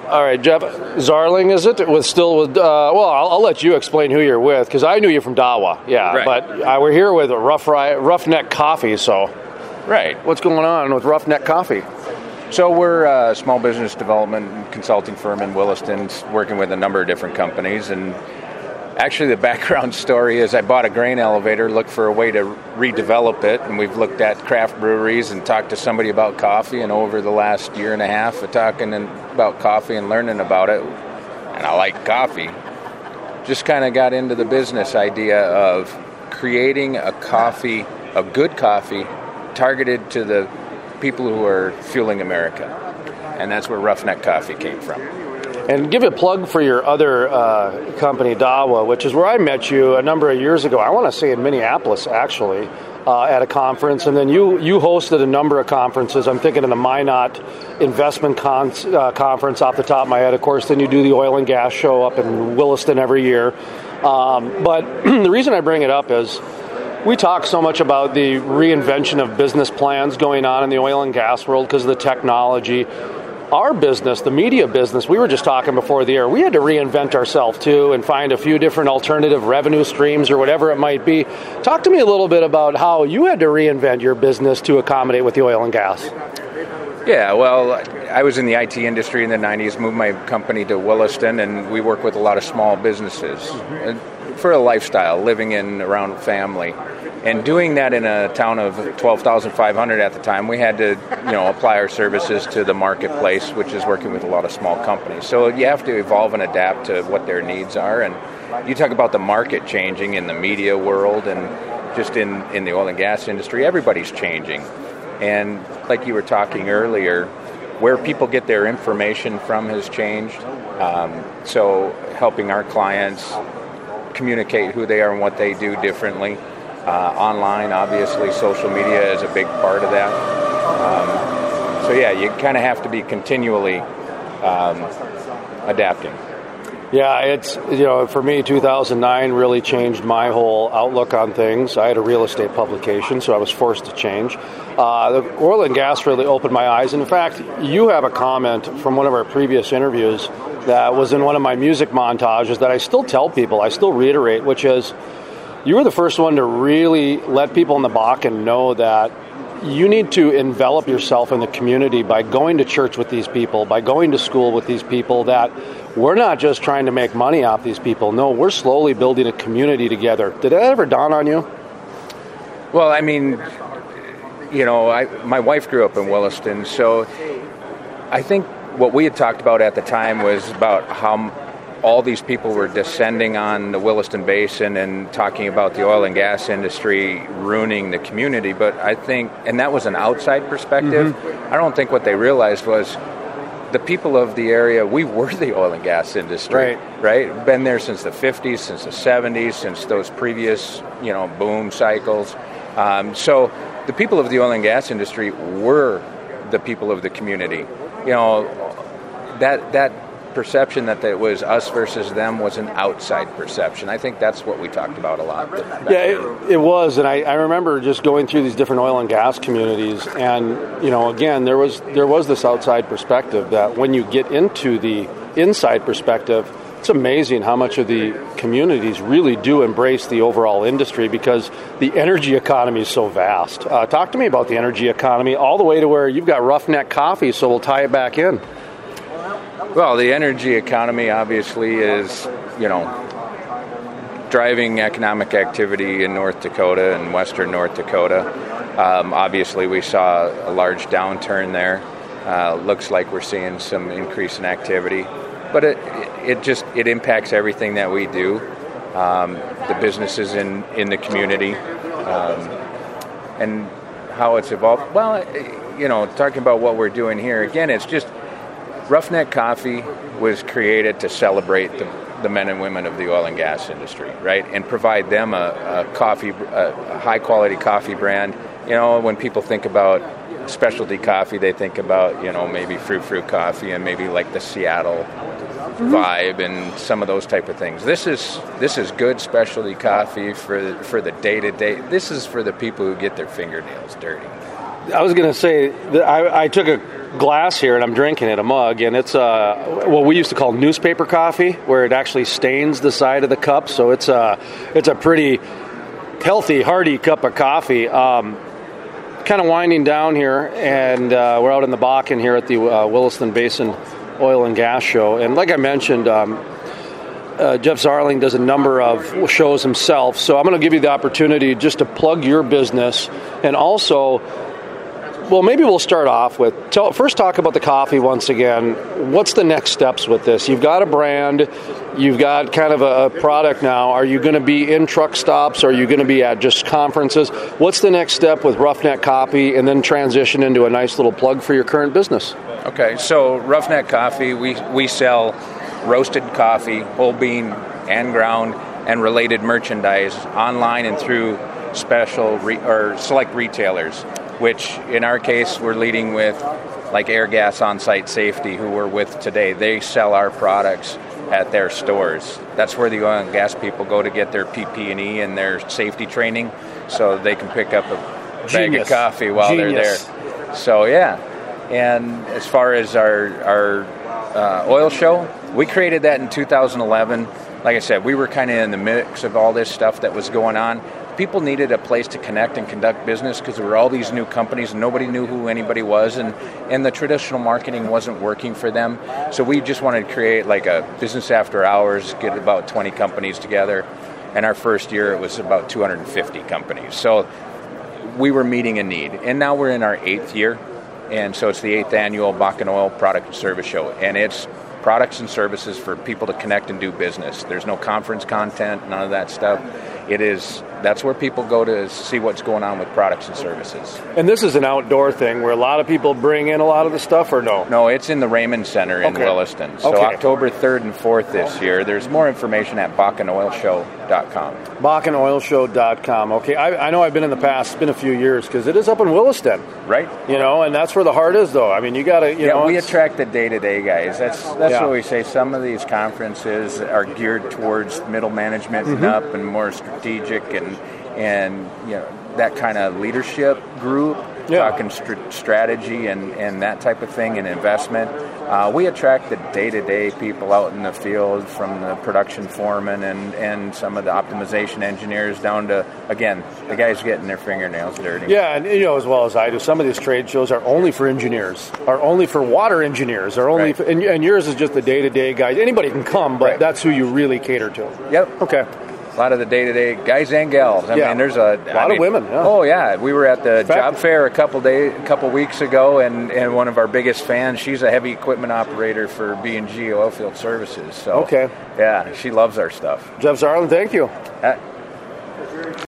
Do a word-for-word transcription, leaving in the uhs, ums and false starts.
All right, Jeff Zarling, is it? With still with uh, well, I'll, I'll let you explain who you're with because I knew you from Dawa, yeah. Right. But uh, we're here with Rough Ri- Roughneck Coffee. So, right, what's going on with Roughneck Coffee? So we're a small business development consulting firm in Williston, working with a number of different companies. And actually, the background story is I bought a grain elevator, looked for a way to redevelop it, and we've looked at craft breweries and talked to somebody about coffee. And over the last year and a half of talking about coffee and learning about it, and I like coffee, just kind of got into the business idea of creating a coffee, a good coffee, targeted to the people who are fueling America. And that's where Roughneck Coffee came from. And give a plug for your other uh, company, Dawa, which is where I met you a number of years ago. I want to say in Minneapolis, actually, uh, at a conference. And then you you hosted a number of conferences. I'm thinking of the Minot Investment Con- uh, Conference off the top of my head. Of course, then you do the oil and gas show up in Williston every year. Um, but the reason I bring it up is we talk so much about the reinvention of business plans going on in the oil and gas world because of the technology. Our business, the media business, we were just talking before the air, we had to reinvent ourselves too and find a few different alternative revenue streams or whatever it might be. Talk to me a little bit about how you had to reinvent your business to accommodate with the oil and gas. Yeah, well, I was in the I T industry in the nineties, moved my company to Williston, and we work with a lot of small businesses mm-hmm. for a lifestyle, living in around family. And doing that in a town of twelve thousand five hundred at the time, we had to, you know, apply our services to the marketplace, which is working with a lot of small companies. So you have to evolve and adapt to what their needs are. And you talk about the market changing in the media world and just in, in the oil and gas industry, everybody's changing. And like you were talking earlier, where people get their information from has changed. Um, so helping our clients communicate who they are and what they do differently. Uh, online, obviously, social media is a big part of that. Um, so yeah, you kind of have to be continually um, adapting. Yeah, it's, you know, for me, two thousand nine really changed my whole outlook on things. I had a real estate publication, so I was forced to change. Uh, the oil and gas really opened my eyes. And in fact, you have a comment from one of our previous interviews that was in one of my music montages that I still tell people, I still reiterate, which is, you were the first one to really let people in the Bakken know that you need to envelop yourself in the community by going to church with these people, by going to school with these people, that we're not just trying to make money off these people. No, we're slowly building a community together. Did that ever dawn on you? Well, I mean, you know, I, my wife grew up in Williston, so I think what we had talked about at the time was about how all these people were descending on the Williston Basin and talking about the oil and gas industry ruining the community. But I think, and that was an outside perspective, mm-hmm. I don't think what they realized was the people of the area, we were the oil and gas industry, right? right? Been there since the fifties, since the seventies, since those previous, you know, boom cycles. Um, so the people of the oil and gas industry were the people of the community. You know, that that perception that it was us versus them was an outside perception. I think that's what we talked about a lot. Yeah, it, it was, and I, I remember just going through these different oil and gas communities, and you know, again, there was there was this outside perspective that when you get into the inside perspective, it's amazing how much of the communities really do embrace the overall industry because the energy economy is so vast. Uh, talk to me about the energy economy, all the way to where you've got Roughneck Coffee, so we'll tie it back in. Well, the energy economy obviously is, you know, driving economic activity in North Dakota and western North Dakota. Um, obviously, we saw a large downturn there. Uh, looks like we're seeing some increase in activity, but it it just it impacts everything that we do. Um, the businesses in, in the community, um, and how it's evolved. Well, you know, talking about what we're doing here again, it's just. Roughneck Coffee was created to celebrate the, the men and women of the oil and gas industry, right, and provide them a, a coffee, a, a high-quality coffee brand. You know, when people think about specialty coffee, they think about, you know, maybe Fruit Fruit Coffee and maybe like the Seattle mm-hmm. vibe and some of those type of things. This is this is good specialty coffee for for the day-to-day. This is for the people who get their fingernails dirty. I was going to say that I, I took a glass here, and I'm drinking it, a mug, and it's uh, what we used to call newspaper coffee, where it actually stains the side of the cup. So it's a it's a pretty healthy, hearty cup of coffee. Um, kind of winding down here, and uh, we're out in the Bakken here at the uh, Williston Basin Oil and Gas Show. And like I mentioned, um, uh, Jeff Zarling does a number of shows himself. So I'm going to give you the opportunity just to plug your business, and also, well, maybe we'll start off with, tell, first talk about the coffee once again. What's the next steps with this? You've got a brand, you've got kind of a, a product now. Are you going to be in truck stops? Are you going to be at just conferences? What's the next step with Roughneck Coffee, and then transition into a nice little plug for your current business? Okay, so Roughneck Coffee, we, we sell roasted coffee, whole bean and ground, and related merchandise online and through special re, or select retailers, which in our case we're leading with like Airgas On-Site Safety, who we're with today. They sell our products at their stores. That's where the oil and gas people go to get their P P and E and their safety training, so they can pick up a bag Genius. of coffee while Genius. they're there. So yeah, and as far as our, our uh, oil show, we created that in two thousand eleven. Like I said, we were kind of in the mix of all this stuff that was going on. People needed a place to connect and conduct business because there were all these new companies and nobody knew who anybody was, and, and the traditional marketing wasn't working for them. So we just wanted to create like a business after hours, get about twenty companies together. And our first year it was about two hundred fifty companies. So we were meeting a need. And now we're in our eighth year. And so it's the eighth annual Bakken Oil Product and Service Show. And it's products and services for people to connect and do business. There's no conference content, none of that stuff. It is, that's where people go to see what's going on with products and services. And this is an outdoor thing where a lot of people bring in a lot of the stuff, or no? No, it's in the Raymond Center in Okay. Williston. So Okay. October third and fourth this year. There's more information at bakken oil show dot com. bakken oil show dot com. Okay, I, I know I've been in the past. It's been a few years because it is up in Williston, Right? you know, and that's where the heart is, though. I mean, you got to, you Yeah, know. we it's- attract the day-to-day guys. That's that's Yeah. what we say. Some of these conferences are geared towards middle management Mm-hmm. and up, and more strategic, and and you know that kind of leadership group, Yeah. talking str- strategy and, and that type of thing, and investment. Uh, we attract the day-to-day people out in the field, from the production foreman and, and some of the optimization engineers down to, again, the guys getting their fingernails dirty. Yeah, and you know as well as I do, some of these trade shows are only for engineers, are only for water engineers, are only Right. for, and, and yours is just the day-to-day guys. Anybody can come, but Right. that's who you really cater to. Yep. Okay. A lot of the day-to-day guys and gals. I Yeah. mean, there's a, A lot I of mean, women, yeah. Oh yeah, we were at the fact- job fair a couple day, a couple weeks ago, and, and one of our biggest fans, she's a heavy equipment operator for B and G Oilfield Services. So Okay. yeah, she loves our stuff. Jeff Zarling, thank you. Uh,